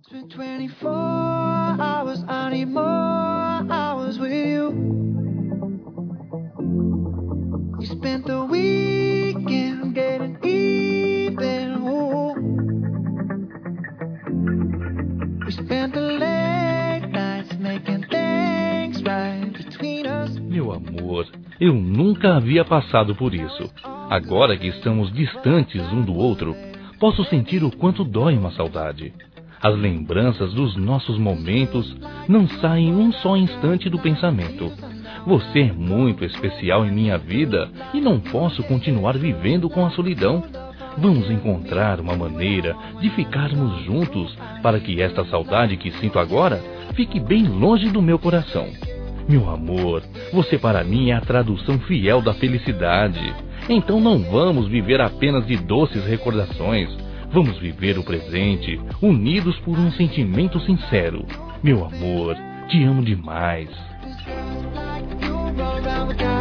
Meu amor, eu nunca havia passado por isso. Agora que estamos distantes um do outro, posso sentir o quanto dói uma saudade. As lembranças dos nossos momentos não saem um só instante do pensamento. Você é muito especial em minha vida e não posso continuar vivendo com a solidão. Vamos encontrar uma maneira de ficarmos juntos para que esta saudade que sinto agora fique bem longe do meu coração. Meu amor, você para mim é a tradução fiel da felicidade. Então não vamos viver apenas de doces recordações. Vamos viver o presente, unidos por um sentimento sincero. Meu amor, te amo demais.